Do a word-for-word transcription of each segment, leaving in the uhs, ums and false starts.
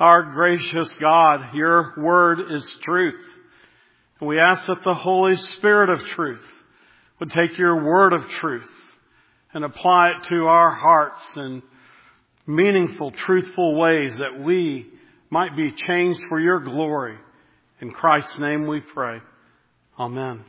Our gracious God, your word is truth. And we ask that the Holy Spirit of truth would take your word of truth and apply it to our hearts in meaningful, truthful ways that we might be changed for your glory. In Christ's name we pray. Amen.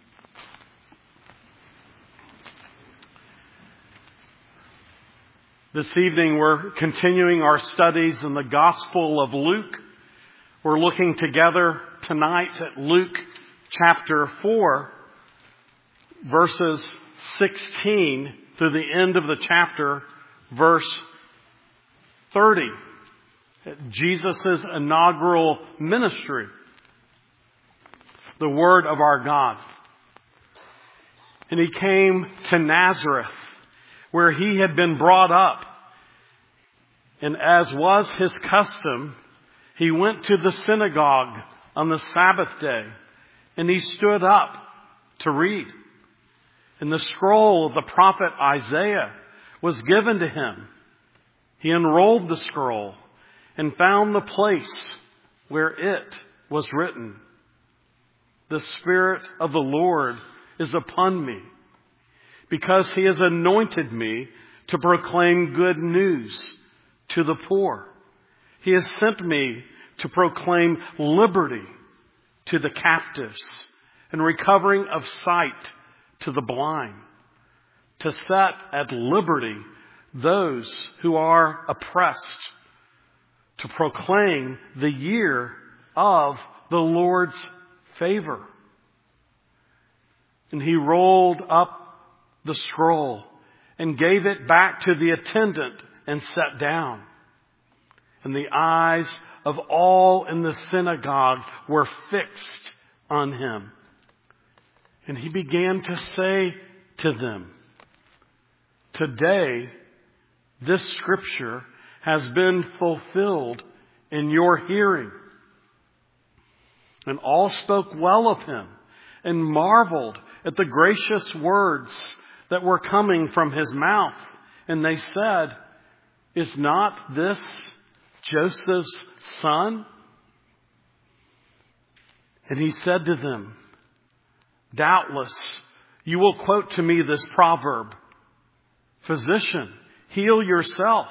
This evening we're continuing our studies in the Gospel of Luke. We're looking together tonight at Luke chapter four, verses sixteen through the end of the chapter, verse thirty. Jesus' inaugural ministry. The word of our God. And he came to Nazareth, where he had been brought up. And as was his custom, he went to the synagogue on the Sabbath day, and he stood up to read. And the scroll of the prophet Isaiah was given to him. He unrolled the scroll and found the place where it was written, "The Spirit of the Lord is upon me, because he has anointed me to proclaim good news to the poor. He has sent me to proclaim liberty to the captives and recovering of sight to the blind, to set at liberty those who are oppressed, to proclaim the year of the Lord's favor." And he rolled up the scroll and gave it back to the attendant and sat down. And the eyes of all in the synagogue were fixed on him. And he began to say to them, "Today, this scripture has been fulfilled in your hearing." And all spoke well of him and marveled at the gracious words that were coming from his mouth. And they said, "Is not this Joseph's son?" And he said to them, "Doubtless you will quote to me this proverb, 'Physician, heal yourself.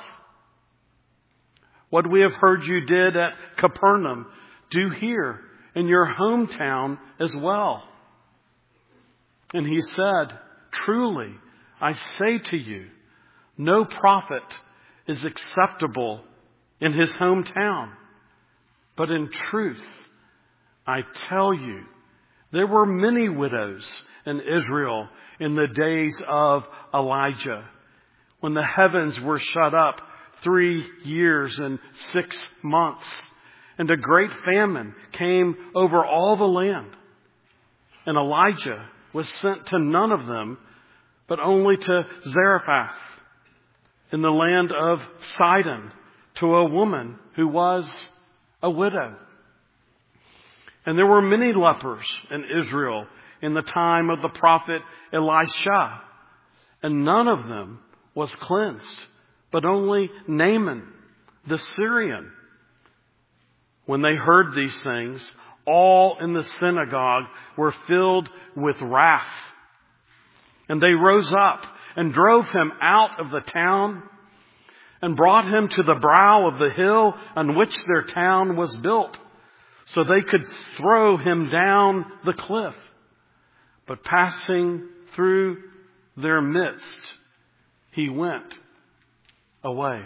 What we have heard you did at Capernaum, do here in your hometown as well.' And he said, 'Truly, I say to you, no prophet is acceptable in his hometown. But in truth, I tell you, there were many widows in Israel in the days of Elijah, when the heavens were shut up three years and six months, and a great famine came over all the land. And Elijah was sent to none of them, but only to Zarephath in the land of Sidon, to a woman who was a widow. And there were many lepers in Israel in the time of the prophet Elisha, and none of them was cleansed, but only Naaman the Syrian." When they heard these things, all in the synagogue were filled with wrath. And they rose up and drove him out of the town and brought him to the brow of the hill on which their town was built, so they could throw him down the cliff. But passing through their midst, he went away.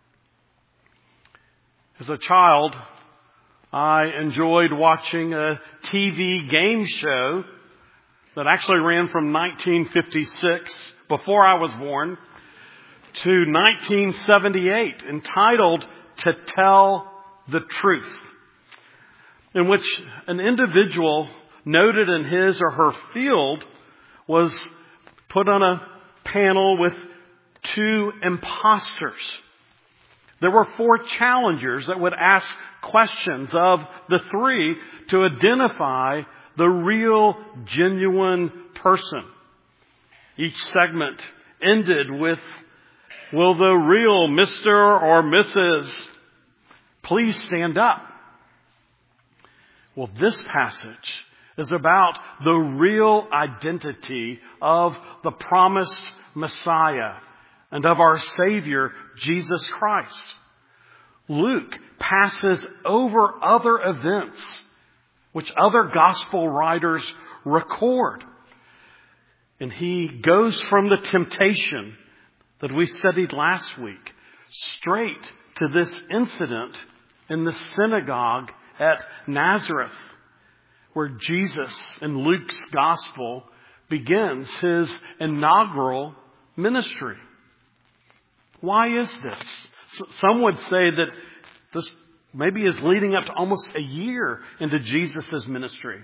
As a child, I enjoyed watching a T V game show that actually ran from nineteen fifty-six, before I was born, to nineteen seventy-eight, entitled "To Tell the Truth," in which an individual noted in his or her field was put on a panel with two imposters. There were four challengers that would ask questions of the three to identify the real, genuine person. Each segment ended with, "Will the real Mister or Missus Please stand up. Well, this passage is about the real identity of the promised Messiah and of our Savior, Jesus Christ. Luke passes over other events which other gospel writers record. And he goes from the temptation that we studied last week straight to this incident in the synagogue at Nazareth, where Jesus in Luke's gospel begins his inaugural ministry. Why is this? Some would say that this maybe is leading up to almost a year into Jesus' ministry.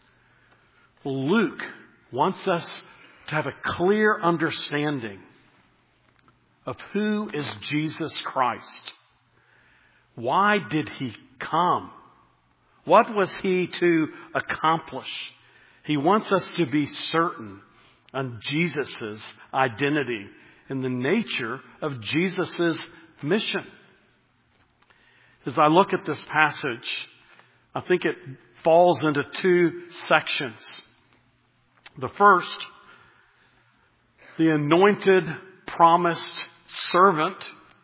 Luke wants us to have a clear understanding of who is Jesus Christ. Why did he come? What was he to accomplish? He wants us to be certain on Jesus' identity and the nature of Jesus' mission. As I look at this passage, I think it falls into two sections. The first, the anointed, promised servant,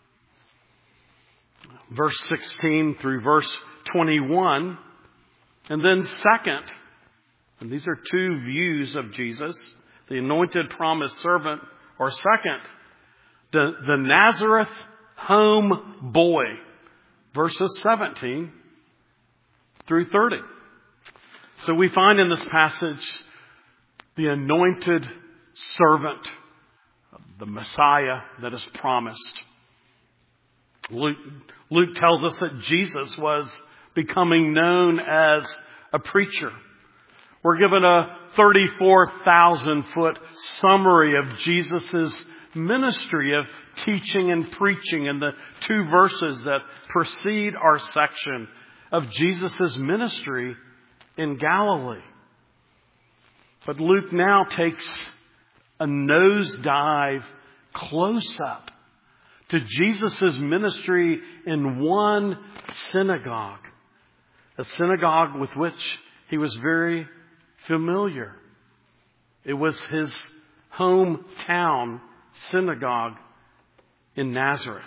verse sixteen through verse twenty-one. And then second, and these are two views of Jesus, the anointed, promised servant, or second, the, the Nazareth home boy, verses seventeen through thirty. So we find in this passage the anointed servant, the Messiah that is promised. Luke, Luke tells us that Jesus was becoming known as a preacher. We're given a thirty-four thousand foot summary of Jesus' ministry of teaching and preaching in the two verses that precede our section of Jesus' ministry in Galilee. But Luke now takes a nosedive close up to Jesus' ministry in one synagogue, a synagogue with which he was very familiar. It was his hometown synagogue in Nazareth.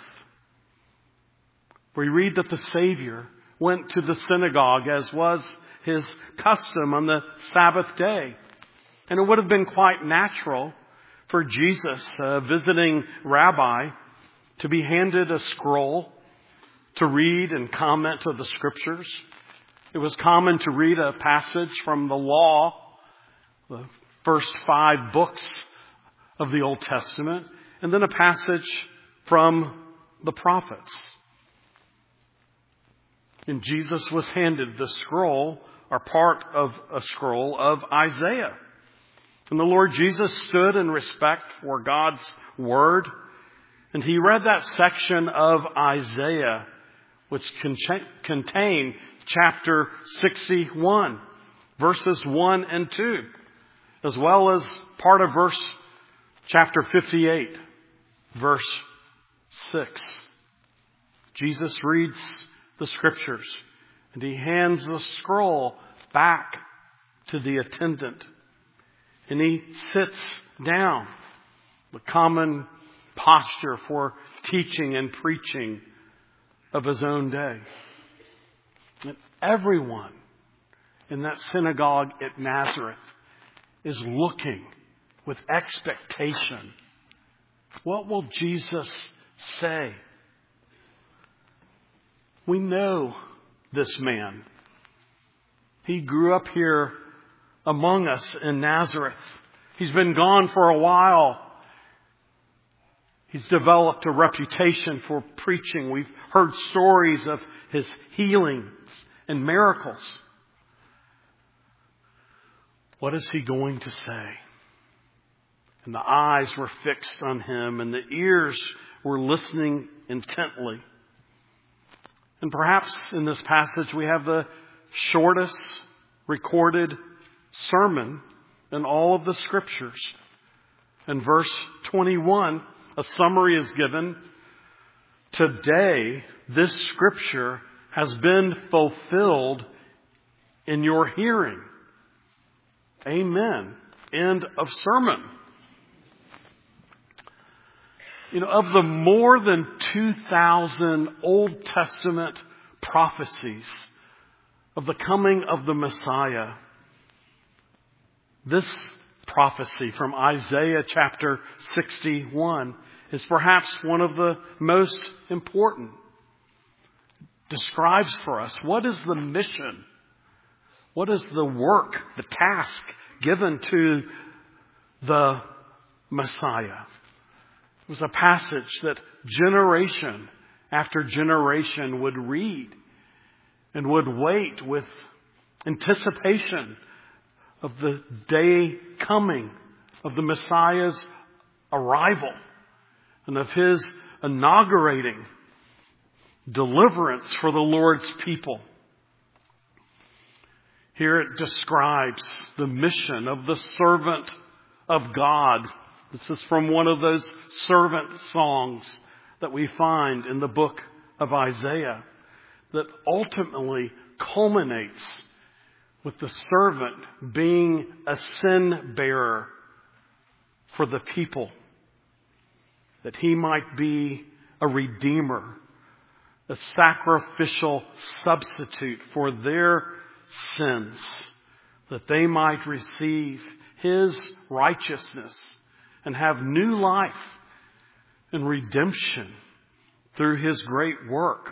We read that the Savior went to the synagogue as was his custom on the Sabbath day. And it would have been quite natural for Jesus, a visiting rabbi, to be handed a scroll to read and comment on the Scriptures. It was common to read a passage from the law, the first five books of the Old Testament, and then a passage from the prophets. And Jesus was handed the scroll, or part of a scroll of Isaiah. And the Lord Jesus stood in respect for God's Word, and he read that section of Isaiah, which contained chapter sixty-one, verses one and two, as well as part of verse chapter fifty-eight, verse six. Jesus reads the Scriptures, and he hands the scroll back to the attendant. And he sits down, the common posture for teaching and preaching of his own day. And everyone in that synagogue at Nazareth is looking with expectation. What will Jesus say? We know this man. He grew up here among us in Nazareth. He's been gone for a while. He's developed a reputation for preaching. We've heard stories of his healings and miracles. What is he going to say? And the eyes were fixed on him, and the ears were listening intently. And perhaps in this passage we have the shortest recorded sermon in all of the Scriptures. In verse twenty-one, a summary is given. Today, this Scripture has been fulfilled in your hearing. Amen. End of sermon. You know, of the more than two thousand Old Testament prophecies of the coming of the Messiah, this prophecy from Isaiah chapter sixty-one is perhaps one of the most important. Describes for us what is the mission, what is the work, the task given to the Messiah. It was a passage that generation after generation would read and would wait with anticipation of the day coming, of the Messiah's arrival, and of His inaugurating deliverance for the Lord's people. Here it describes the mission of the servant of God. This is from one of those servant songs that we find in the book of Isaiah that ultimately culminates with the servant being a sin bearer for the people, that he might be a redeemer, a sacrificial substitute for their sins, that they might receive His righteousness and have new life and redemption through His great work.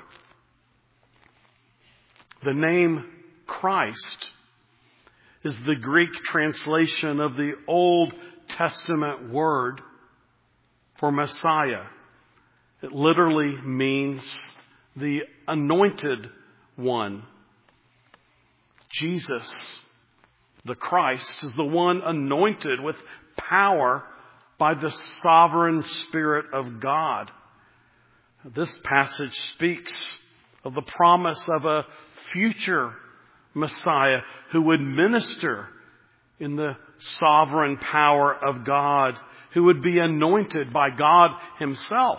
The name Christ is the Greek translation of the Old Testament word for Messiah. It literally means the anointed one. Jesus, the Christ, is the one anointed with power by the sovereign Spirit of God. This passage speaks of the promise of a future Messiah who would minister in the sovereign power of God, who would be anointed by God Himself.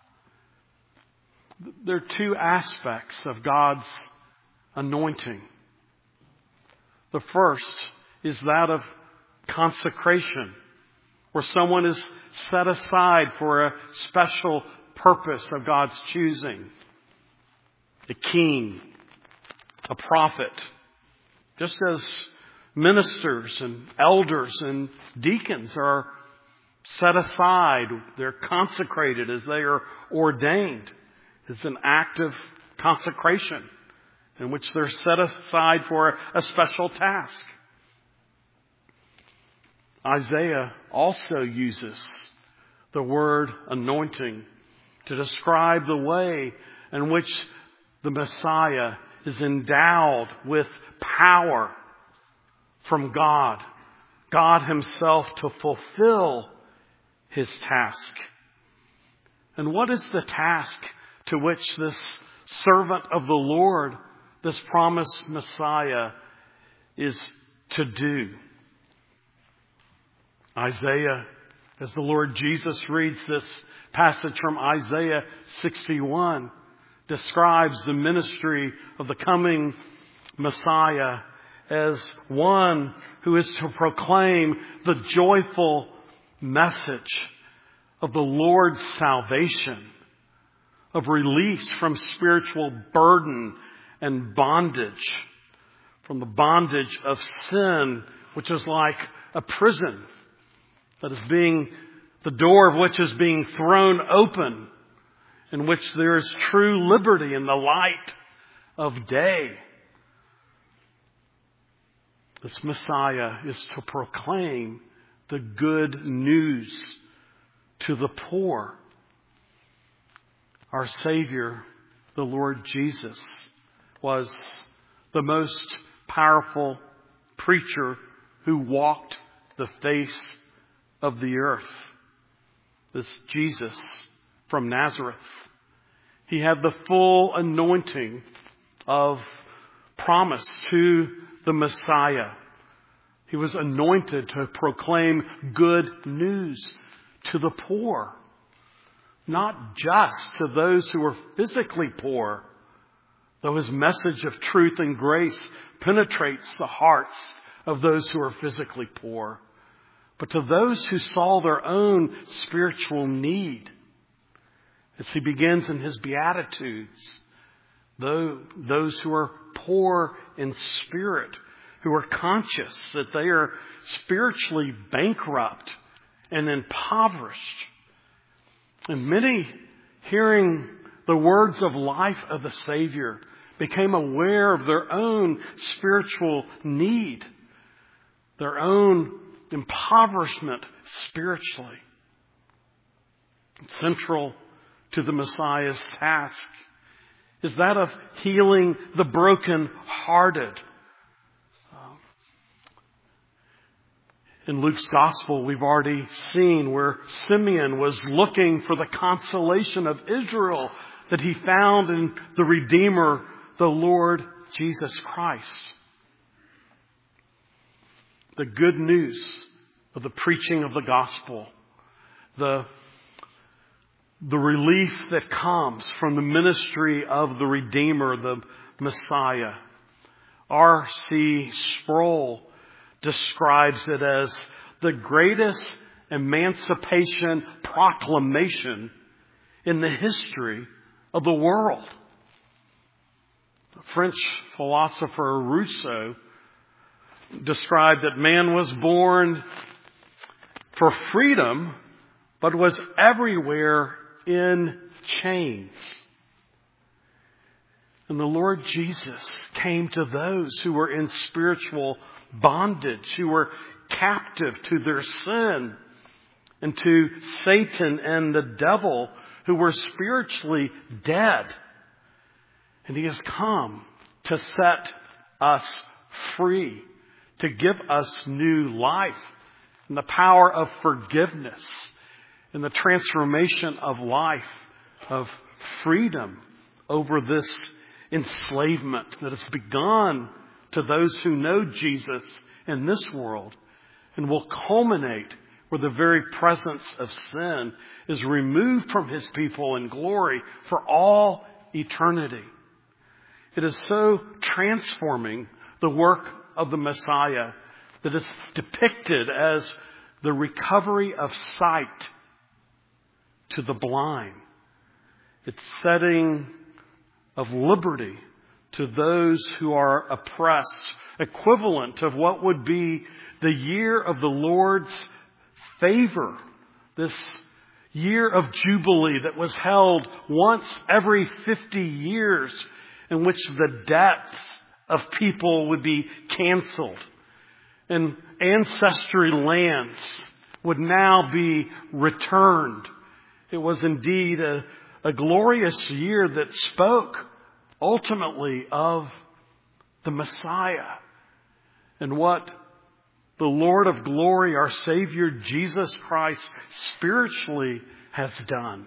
There are two aspects of God's anointing. The first is that of consecration, where someone is set aside for a special purpose of God's choosing. A king, a prophet, just as ministers and elders and deacons are set aside, they're consecrated as they are ordained. It's an act of consecration in which they're set aside for a special task. Isaiah also uses the word anointing to describe the way in which the Messiah is endowed with power from God, God Himself, to fulfill His task. And what is the task to which this servant of the Lord, this promised Messiah, is to do? Isaiah, as the Lord Jesus reads this passage from Isaiah sixty-one, describes the ministry of the coming Messiah as one who is to proclaim the joyful message of the Lord's salvation, of release from spiritual burden and bondage, from the bondage of sin, which is like a prison that is being, the door of which is being thrown open, in which there is true liberty in the light of day. This Messiah is to proclaim the good news to the poor. Our Savior, the Lord Jesus, was the most powerful preacher who walked the face of the earth. This Jesus from Nazareth. He had the full anointing of promise to the Messiah. He was anointed to proclaim good news to the poor. Not just to those who were physically poor, though his message of truth and grace penetrates the hearts of those who are physically poor. But to those who saw their own spiritual need, as he begins in his Beatitudes, those who are poor in spirit, who are conscious that they are spiritually bankrupt and impoverished. And many, hearing the words of life of the Savior, became aware of their own spiritual need, their own impoverishment spiritually. Central to the Messiah's task is that of healing the broken-hearted. In Luke's Gospel, we've already seen where Simeon was looking for the consolation of Israel that he found in the Redeemer, the Lord Jesus Christ. The good news of the preaching of the gospel, the, the relief that comes from the ministry of the Redeemer, the Messiah. R C Sproul describes it as the greatest emancipation proclamation in the history of the world. The French philosopher Rousseau described that man was born for freedom, but was everywhere in chains. And the Lord Jesus came to those who were in spiritual bondage, who were captive to their sin and to Satan and the devil, who were spiritually dead. And he has come to set us free, to give us new life and the power of forgiveness and the transformation of life, of freedom over this enslavement that has begun to those who know Jesus in this world and will culminate where the very presence of sin is removed from his people in glory for all eternity. It is so transforming, the work of the Messiah, that it's depicted as the recovery of sight to the blind. It's setting of liberty to those who are oppressed, equivalent of what would be the year of the Lord's favor, this year of Jubilee that was held once every fifty years, in which the debts of people would be canceled and ancestry lands would now be returned. It was indeed a, a glorious year that spoke ultimately of the Messiah and what the Lord of glory, our Savior Jesus Christ, spiritually has done.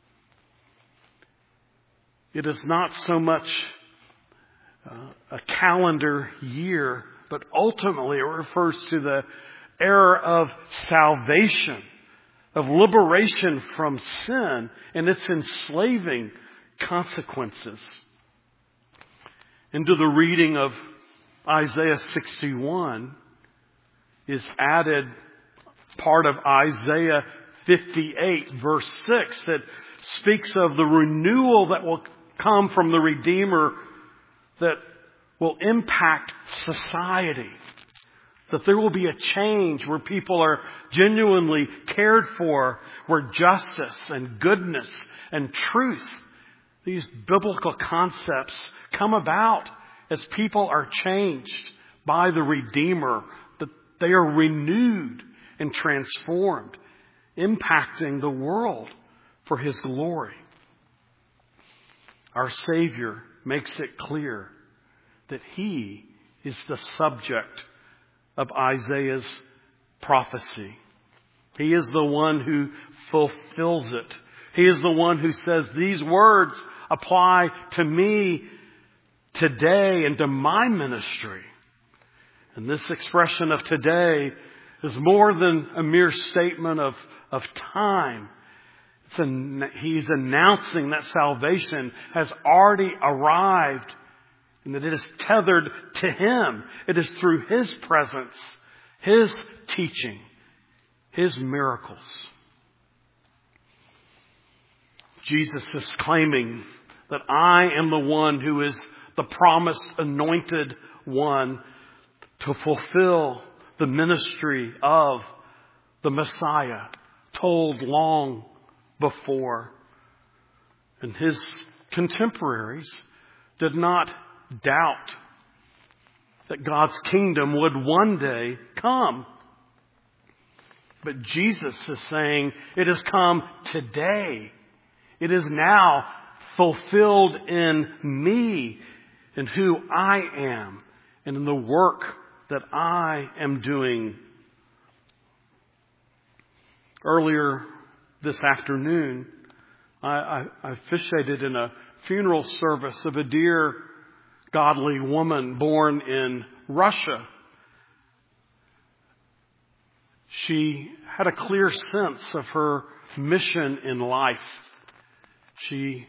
It is not so much uh, a calendar year, but ultimately it refers to the era of salvation, of liberation from sin and its enslaving consequences. Into the reading of Isaiah sixty-one is added part of Isaiah fifty-eight, verse six, that speaks of the renewal that will come from the Redeemer that will impact society. That there will be a change where people are genuinely cared for, where justice and goodness and truth, these biblical concepts, come about as people are changed by the Redeemer, that they are renewed and transformed, impacting the world for His glory. Our Savior makes it clear that He is the subject of Isaiah's prophecy. He is the one who fulfills it. He is the one who says, these words apply to me today and to my ministry. And this expression of today is more than a mere statement of, of time. It's an, he's announcing that salvation has already arrived And that it is tethered to Him. It is through His presence, His teaching, His miracles. Jesus is claiming that I am the one who is the promised anointed one to fulfill the ministry of the Messiah, told long before. And His contemporaries did not doubt that God's kingdom would one day come. But Jesus is saying it has come today. It is now fulfilled in me, in who I am, and in the work that I am doing. Earlier this afternoon, I, I, I officiated in a funeral service of a dear godly woman born in Russia. She had a clear sense of her mission in life. She,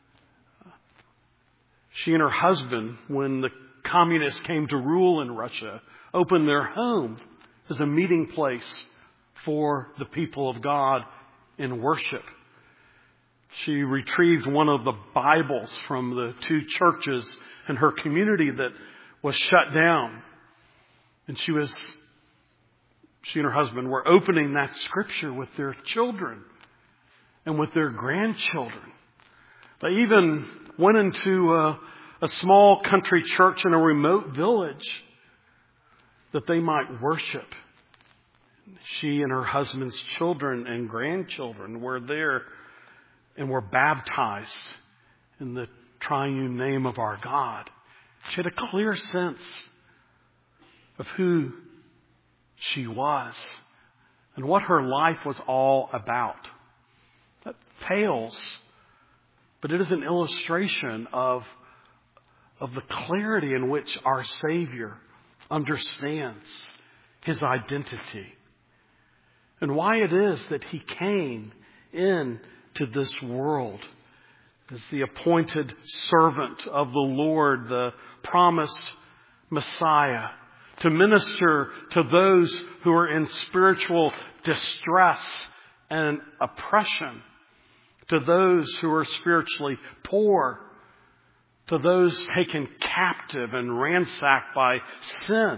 she and her husband, when the communists came to rule in Russia, opened their home as a meeting place for the people of God in worship. She retrieved one of the Bibles from the two churches in her community that was shut down. And she was, she and her husband were opening that scripture with their children and with their grandchildren. They even went into a, a small country church in a remote village that they might worship. She and her husband's children and grandchildren were there and were baptized in the triune name of our God. She had a clear sense of who she was and what her life was all about. That pales, but it is an illustration of, of the clarity in which our Savior understands His identity and why it is that He came into this world as the appointed servant of the Lord, the promised Messiah, to minister to those who are in spiritual distress and oppression, to those who are spiritually poor, to those taken captive and ransacked by sin,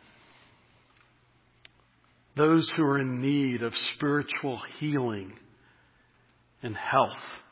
those who are in need of spiritual healing and health.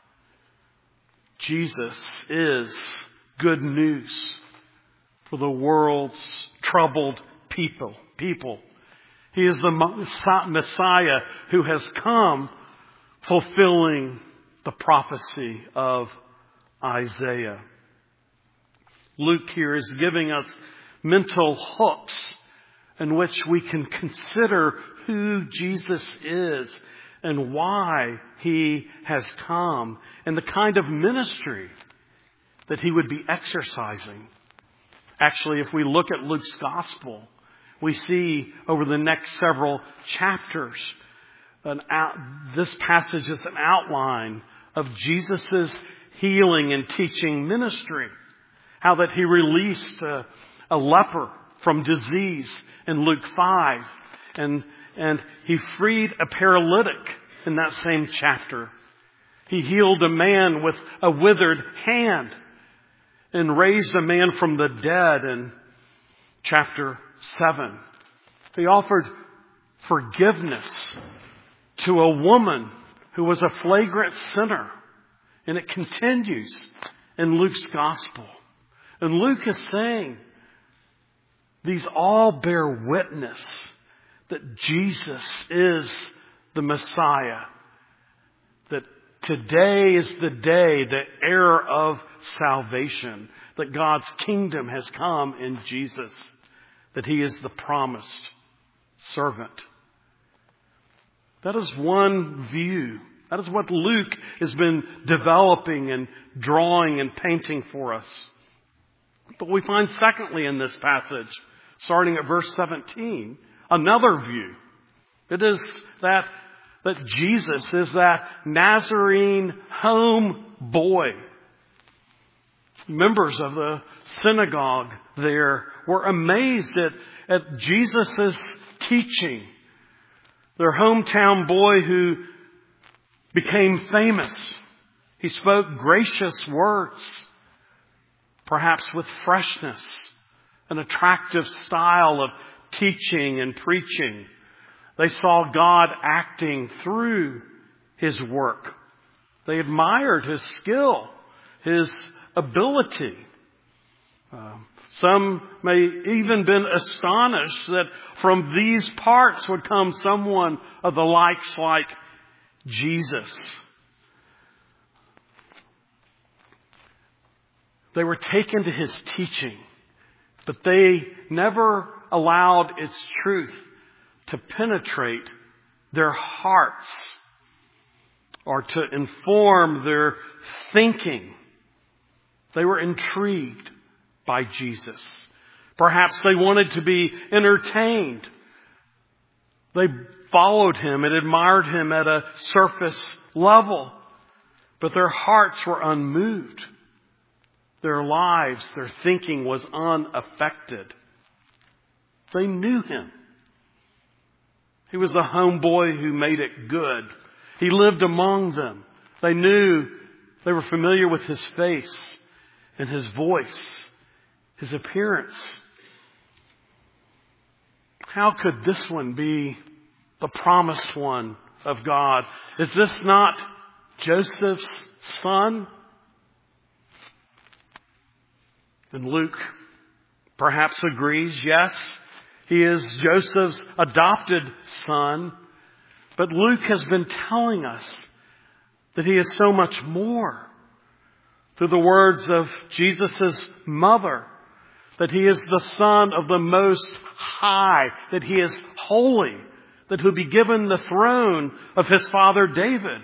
Jesus is good news for the world's troubled people. People. He is the Messiah who has come fulfilling the prophecy of Isaiah. Luke here is giving us mental hooks in which we can consider who Jesus is and why He has come and the kind of ministry that He would be exercising. Actually, if we look at Luke's gospel, we see over the next several chapters, an out, this passage is an outline of Jesus' healing and teaching ministry. How that He released a, a leper from disease in Luke five. And, and He freed a paralytic in that same chapter. He healed a man with a withered hand and raised a man from the dead in chapter seven. He offered forgiveness to a woman who was a flagrant sinner. And it continues in Luke's gospel. And Luke is saying these all bear witness that Jesus is the Messiah. That today is the day, the era of salvation. That God's kingdom has come in Jesus. That He is the promised servant. That is one view. That is what Luke has been developing and drawing and painting for us. But we find secondly in this passage, starting at verse seventeen, another view. It is that, that Jesus is that Nazarene home boy. members of the synagogue there were amazed at, at Jesus' teaching. Their hometown boy who became famous. He spoke gracious words, perhaps with freshness, an attractive style of teaching and preaching. They saw God acting through His work. They admired His skill, His ability. Uh, some may even been astonished that from these parts would come someone of the likes like Jesus. They were taken to His teaching, but they never allowed its truth to penetrate their hearts or to inform their thinking. They were intrigued by Jesus. Perhaps they wanted to be entertained. They followed Him and admired Him at a surface level, but their hearts were unmoved. Their lives, their thinking was unaffected. They knew Him. He was the homeboy who made it good. He lived among them. They knew, they were familiar with His face and His voice, His appearance. How could this one be the promised one of God? Is this not Joseph's son? And Luke perhaps agrees, yes, he is Joseph's adopted son. But Luke has been telling us that he is so much more. Through the words of Jesus' mother, that he is the Son of the Most High, that he is holy, that he'll be given the throne of his father David.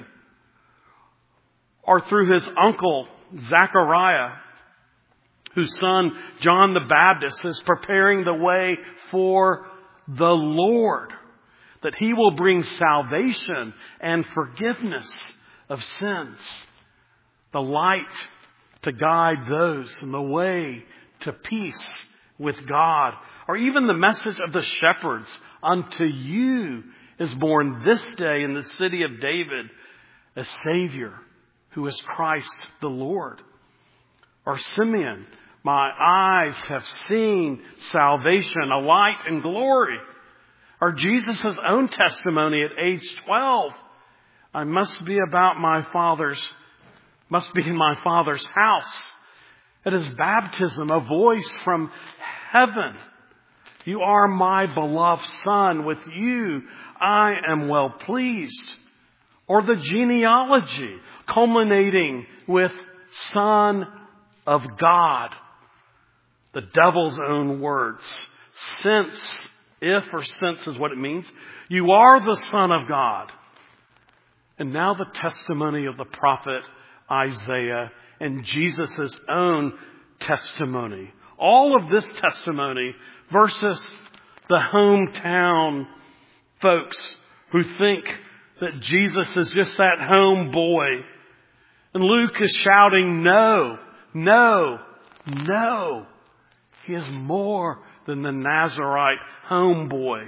Or through his uncle Zechariah, whose son John the Baptist is preparing the way for the Lord, that he will bring salvation and forgiveness of sins, the light to guide those, and the way to peace with God. Or even the message of the shepherds, unto you is born this day in the city of David a Savior who is Christ the Lord. Or Simeon, my eyes have seen salvation, a light and glory. Or Jesus' own testimony at age twelve, I must be about my Father's, must be in my Father's house. At his baptism, a voice from heaven. You are my beloved Son. With you I am well pleased. Or the genealogy culminating with Son of God. The devil's own words. Since, if or since is what it means, you are the Son of God. And now the testimony of the prophet Isaiah and Jesus' own testimony. All of this testimony versus the hometown folks who think that Jesus is just that home boy. And Luke is shouting, no, no, no. He is more than the Nazarite homeboy.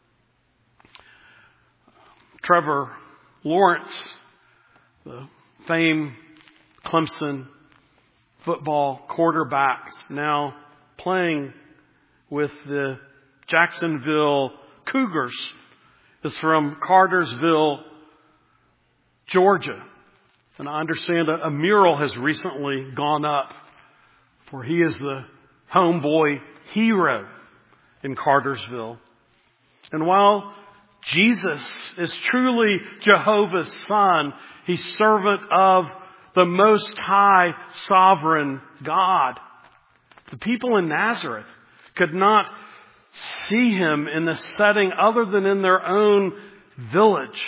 Trevor Lawrence, the famed Clemson football quarterback, now playing with the Jacksonville Cougars, is from Cartersville, Georgia. And I understand a, a mural has recently gone up, for he is the homeboy hero in Cartersville. And while Jesus is truly Jehovah's Son, he's servant of the Most High Sovereign God. The people in Nazareth could not see him in a setting other than in their own village.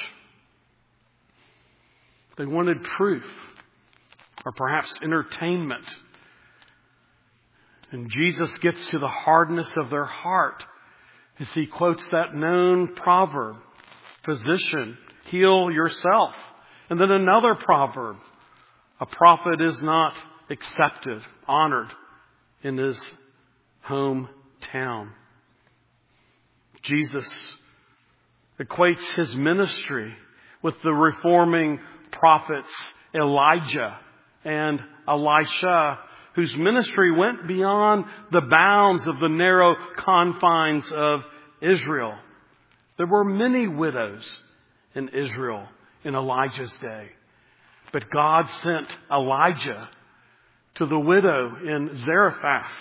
They wanted proof, or perhaps entertainment. And Jesus gets to the hardness of their heart as he quotes that known proverb, physician, heal yourself. And then another proverb, a prophet is not accepted, honored in his hometown. Jesus equates his ministry with the reforming prophets Elijah and Elisha, whose ministry went beyond the bounds of the narrow confines of Israel. There were many widows in Israel in Elijah's day, but God sent Elijah to the widow in Zarephath.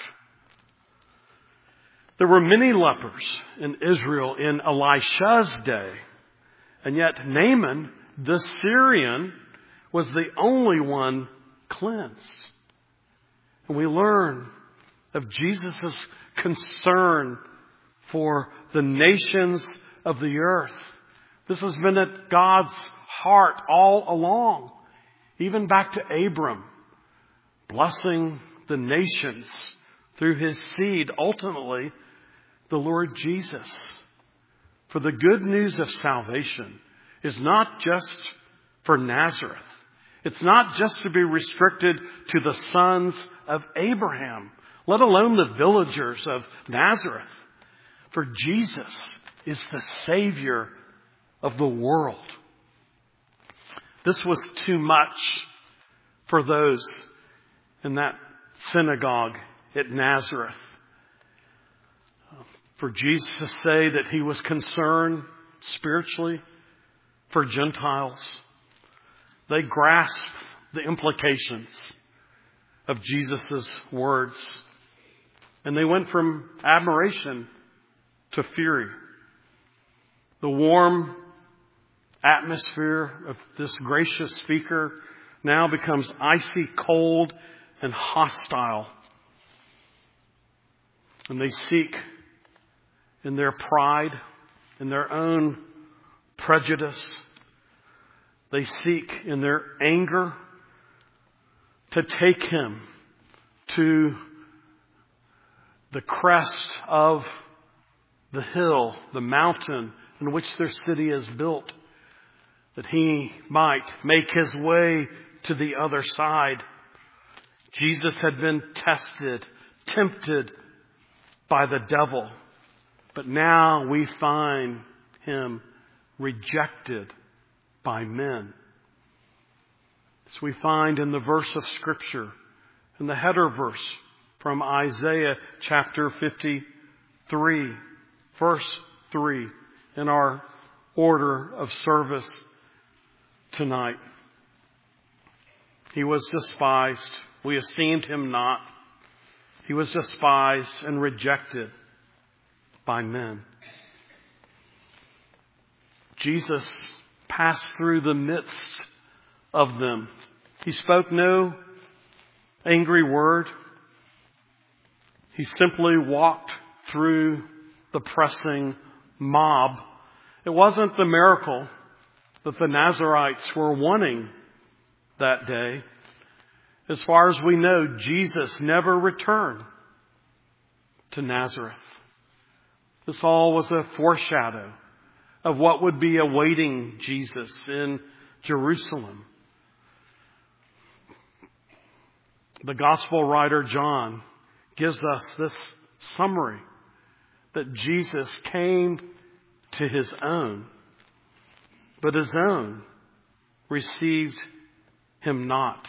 There were many lepers in Israel in Elisha's day, and yet Naaman, the Syrian, was the only one cleansed. And we learn of Jesus' concern for the nations of the earth. This has been at God's heart all along, even back to Abram, blessing the nations through his seed, ultimately the Lord Jesus. For the good news of salvation is not just for Nazareth. It's not just to be restricted to the sons of Abraham, let alone the villagers of Nazareth. For Jesus is the Savior of the world. This was too much for those in that synagogue at Nazareth. For Jesus to say that he was concerned spiritually for Gentiles, they grasped the implications of Jesus' words. And they went from admiration to fury. The warm atmosphere of this gracious speaker now becomes icy cold and hostile. And they seek in their pride, in their own prejudice, they seek in their anger to take him to the crest of the hill, the mountain in which their city is built, that he might make his way to the other side. Jesus had been tested, tempted by the devil, but now we find him rejected by men. As we find in the verse of Scripture, in the header verse from Isaiah chapter fifty-three, verse three, in our order of service tonight. He was despised. We esteemed him not. He was despised and rejected by men. Jesus passed through the midst of them. He spoke no angry word. He simply walked through the pressing mob. It wasn't the miracle that the Nazarites were wanting that day. As far as we know, Jesus never returned to Nazareth. This all was a foreshadow of what would be awaiting Jesus in Jerusalem. The gospel writer John gives us this summary, that Jesus came to his own, but his own received him not.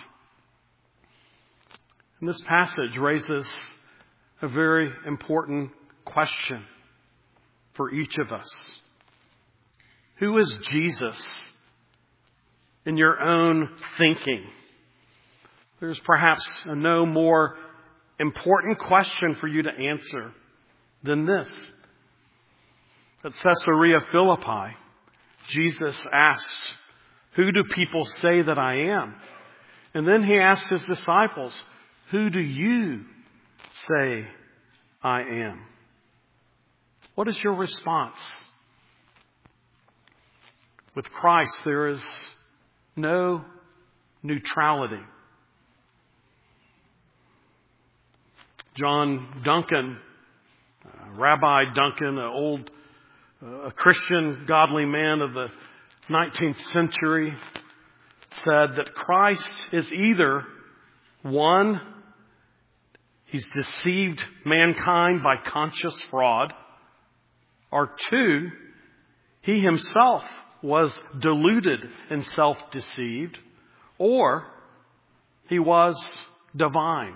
And this passage raises a very important question for each of us. Who is Jesus in your own thinking? There's perhaps a no more important question for you to answer than this. At Caesarea Philippi, Jesus asked, "Who do people say that I am?" And then he asked his disciples, "Who do you say I am?" What is your response? With Christ, there is no neutrality. John Duncan, uh, Rabbi Duncan, an old uh, a Christian godly man of the nineteenth century, said that Christ is either One, he's deceived mankind by conscious fraud. Or two, he himself was deluded and self-deceived. Or he was divine.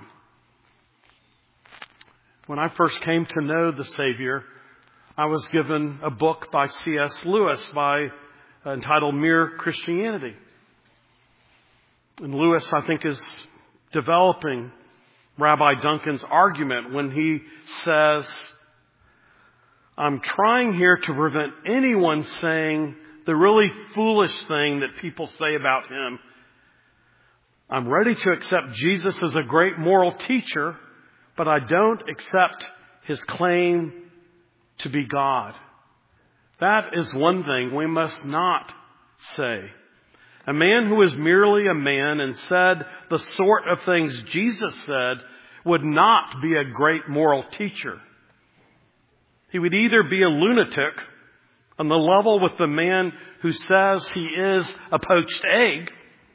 When I first came to know the Savior, I was given a book by C S Lewis by uh, entitled Mere Christianity. And Lewis, I think, is developing Rabbi Duncan's argument when he says, I'm trying here to prevent anyone saying the really foolish thing that people say about him. I'm ready to accept Jesus as a great moral teacher, but I don't accept his claim to be God. That is one thing we must not say. A man who is merely a man and said the sort of things Jesus said would not be a great moral teacher. He would either be a lunatic on the level with the man who says he is a poached egg,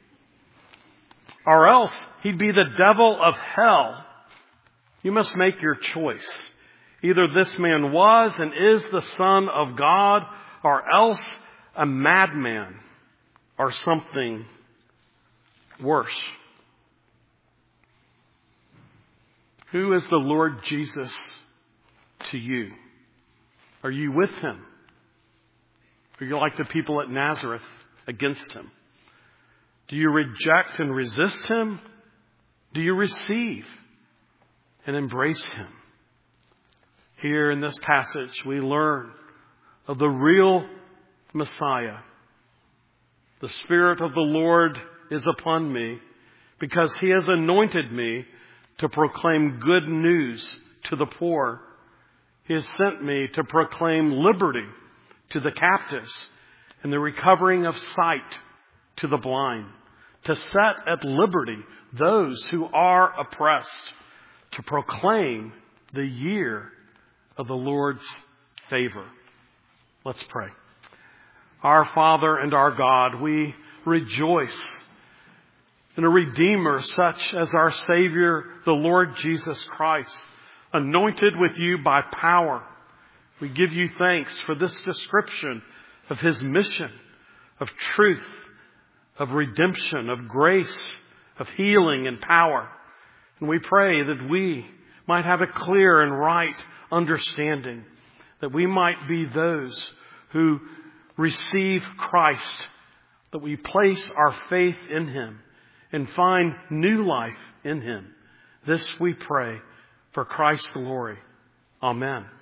or else he'd be the devil of hell. You must make your choice. Either this man was and is the Son of God, or else a madman, or something worse. Who is the Lord Jesus to you? Are you with him? Are you like the people at Nazareth against him? Do you reject and resist him? Do you receive and embrace him? Here in this passage, we learn of the real Messiah. The Spirit of the Lord is upon me because he has anointed me to proclaim good news to the poor. He has sent me to proclaim liberty to the captives and the recovering of sight to the blind, to set at liberty those who are oppressed, to proclaim the year of the Lord's favor. Let's pray. Our Father and our God, we rejoice in a Redeemer such as our Savior, the Lord Jesus Christ, anointed with you by power. We give you thanks for this description of his mission, of truth, of redemption, of grace, of healing and power. And we pray that we might have a clear and right understanding, that we might be those who receive Christ, that we place our faith in him and find new life in him. This we pray for Christ's glory. Amen.